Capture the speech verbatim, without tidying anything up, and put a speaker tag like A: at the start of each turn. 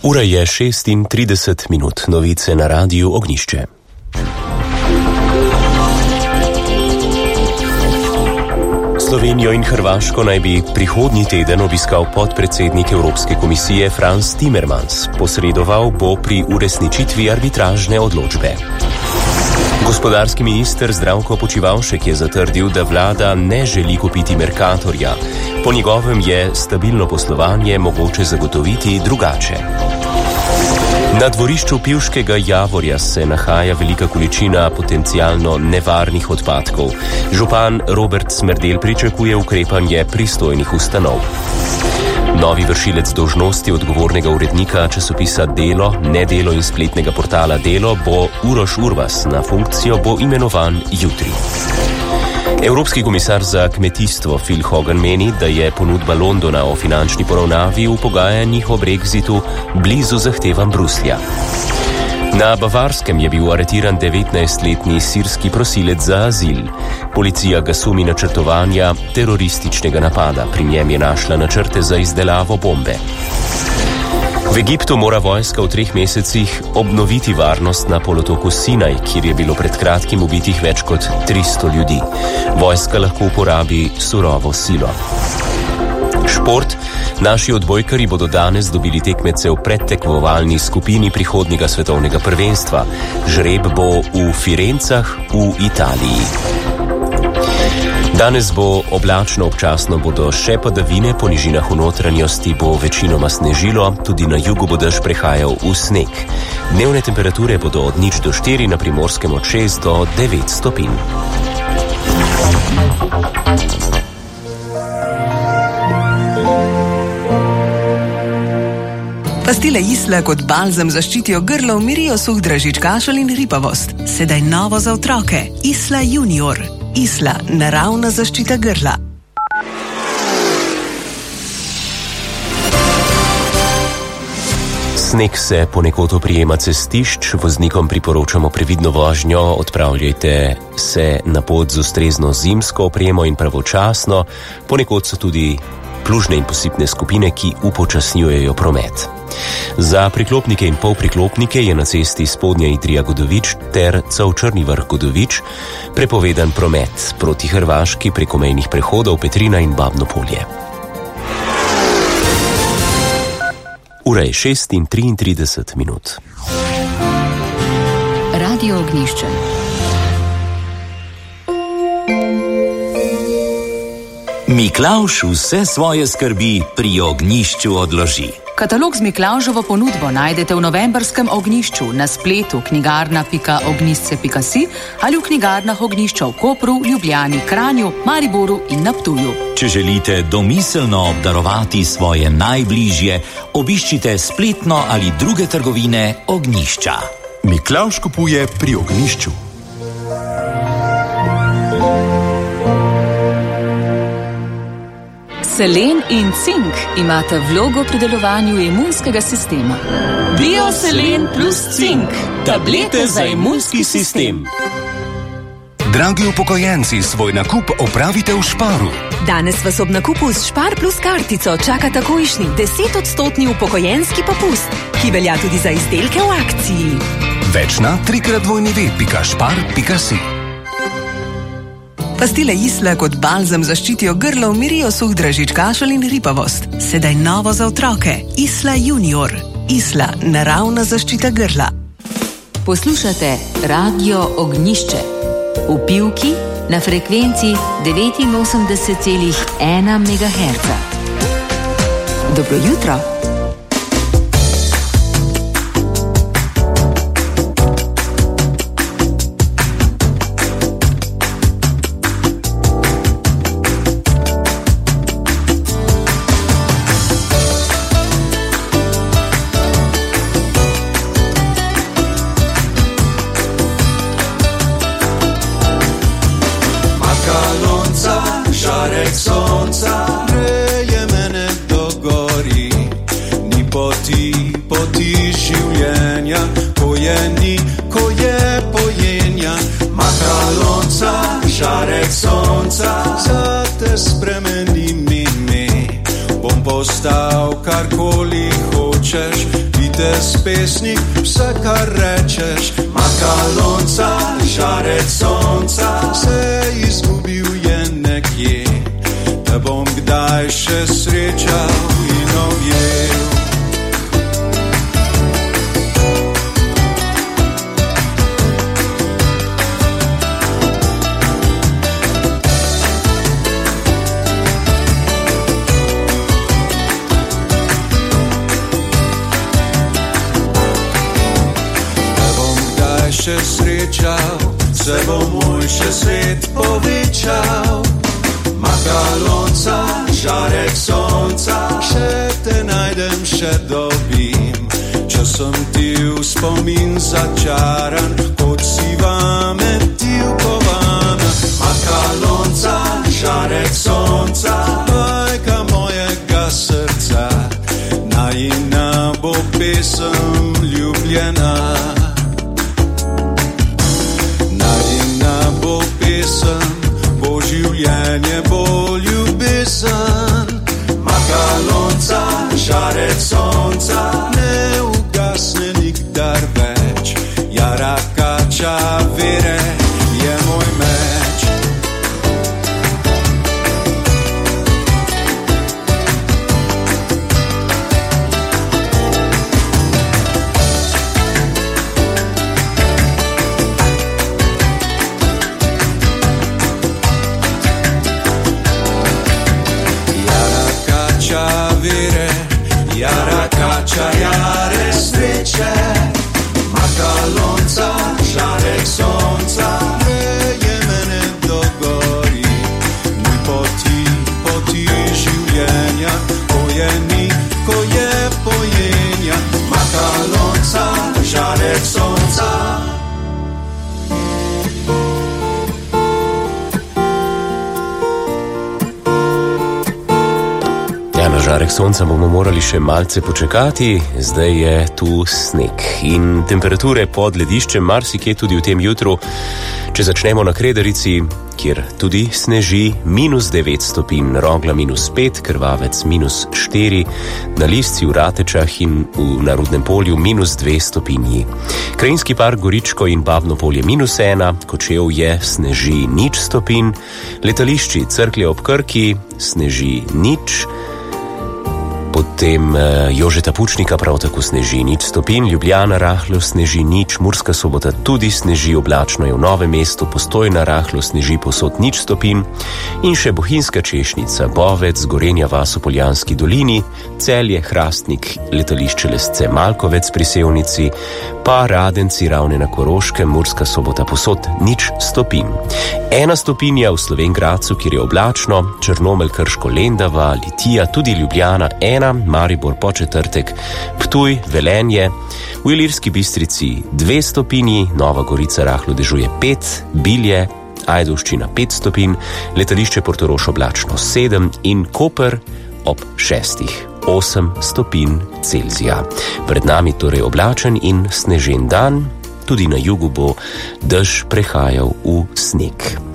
A: Ura je šestintrideset minut, novice na Radiu Ognjišče. Slovenijo in Hrvaško naj bi prihodnji teden obiskal podpredsednik Evropske komisije Frans Timmermans. Posredoval bo pri uresničitvi arbitražne odločbe. Gospodarski minister Zdravko Počivalšek je zatrdil, da vlada ne želi kupiti Mercatorja. Po njegovem je stabilno poslovanje mogoče zagotoviti drugače. Na dvorišču Pivškega Javorja se nahaja velika količina potencialno nevarnih odpadkov. Župan Robert Smerdel pričakuje ukrepanje pristojnih ustanov. Novi vršilec dolžnosti odgovornega urednika časopisa Delo, Nedelo in spletnega portala Delo bo Uroš Urvas, na funkcijo bo imenovan jutri. Evropski komisar za kmetijstvo Phil Hogan meni, da je ponudba Londona o finančni poravnavi v pogajanjih o Brexitu blizu zahtevam Bruslja. Na Bavarskem je bil aretiran devetnajstletni sirski prosilec za azil. Policija ga sumi načrtovanja terorističnega napada. Pri njem je našla načrte za izdelavo bombe. V Egiptu mora vojska v treh mesecih obnoviti varnost na polotoku Sinaj, kjer je bilo pred kratkim ubitih več kot tristo ljudi. Vojska lahko uporabi surovo silo. Šport. Naši odbojkarji bodo danes dobili tekmece v predtekmovalni skupini prihodnjega svetovnega prvenstva. Žreb bo v Firencah v Italiji. Danes bo oblačno, občasno bodo še padavine, po nižinah v notranjosti bo večinoma snežilo, tudi na jugu bo dež prehajal v sneg. Dnevne temperature bodo od nič do štiri, na Primorskem od šest do devet stopinj.
B: Pastile Isla kot balzam zaščitijo grlo, umirijo suh dražič, kašelj in hripavost. Sedaj novo za otroke. Isla Junior. Isla, naravna zaščita grla.
A: Sneg se ponekod oprijema cestišč, voznikom priporočamo previdno vožnjo, odpravljajte se na pot z ustrezno zimsko opremo in pravočasno, ponekod so tudi plužne in posipne skupine, ki upočasnjujejo promet. Za priklopnike in polpriklopnike je na cesti Spodnja Idrija-Godovič ter Cavčrni Vrh-Godovič prepovedan promet proti Hrvaški preko mejnih prehodov Petrina in Babno Polje. Ura je šest in triintrideset minut.
C: Radio Ognjišče.
D: Miklavž vse svoje skrbi pri ognjišču odloži.
C: Katalog z Miklavževo ponudbo najdete v novembrskem Ognjišču na spletu knjigarna pika ognjišče pika si ali v knjigarnah Ognjišča v Kopru, Ljubljani, Kranju, Mariboru in na Ptuju.
D: Če želite domiselno obdarovati svoje najbližje, obiščite spletno ali druge trgovine Ognjišča.
E: Miklavž kupuje pri Ognjišču.
C: Selen in cink imata vlogo pri delovanju imunskega sistema. Bioselen plus cink. Tablete za imunski sistem.
F: Dragi upokojenci, svoj nakup opravite v Sparu.
G: Danes vas ob nakupu s Spar plus kartico čaka takojšnji desetodstotni upokojenski popust, ki velja tudi za izdelke v akciji.
F: Več na trikrat dvojni ve pika špar pika si.
B: Pastile Isla kot balzam zaščitijo grlo, umirijo suh dražič, kašelj in hripavost. Sedaj novo za otroke. Isla Junior. Isla, naravna zaščita grla.
C: Poslušate Radio Ognjišče. V Pivki na frekvenci devetinosemdeset celih ena megaherca. Dobro jutro.
H: Postal karkoli hočeš, biti vites pesnik, vse kar rečeš, makalonca, žarec sonca, se izgubil je nekje, te bom kdaj še srečal in objel. Še srečal, se bo moj še svet povečal. Makalonca, žarek sonca, še te najdem, še dobim. Če sem ti v spomin začaran, kot siva metilkovana. Makalonca, žarek sonca, majka mojega srca, najina bo pesem ljubljena. Bo pesem, bo življenje, bo ljubezen. Makalonca, žarec sonca, ne ugasne nikdar več. Jara kača vere je moj meč. Jara kača, jare sreče, makalonca, žarek sonca, veje mene do gori, mi poti, poti življenja, ko je ni, ko je pojenja, makalonca, žarek sonca.
A: Na žarek sonca bomo morali še malce počakati, zdaj je tu sneg in temperature pod lediščem marsikje tudi v tem jutru. Če začnemo na Kredarici, kjer tudi sneži, minus devet stopinj, Rogla minus pet, Krvavec minus štiri, na Lisci, v Ratečah in v Narodnem polju minus dve stopinji. Krajinski park Goričko in Babno polje minus ena, Kočevje sneži nič stopinj, letališči Cerklje ob Krki sneži nič, potem Jožeta Pučnika prav tako sneži nič stopinj, Ljubljana rahlo sneži nič, Murska Sobota tudi sneži, oblačno je v Novem mestu, Postojna rahlo sneži, posod nič stopinj in še Bohinjska Češnica, Bovec, Gorenja vas v Poljanski dolini, Celje, Hrastnik, letališče Lesce, Malkovec pri Sevnici, pa Radenci, Ravne na Koroškem, Murska Sobota, posod nič stopinj. Ena stopinja v Slovenj Gradcu, kjer je oblačno, Črnomelj, Krško, Lendava, Litija, tudi Ljubljana ena, Maribor po četrtek, Ptuj, Velenje, v Ilirski Bistrici dve stopinji, Nova Gorica rahlo dežuje pet, Bilje, Ajdovščina pet stopinj, letališče Portorož oblačno sedem in Koper ob šestih, osem stopinj Celzija. Pred nami torej oblačen in snežen dan, tudi na jugu bo dež prehajal v sneg.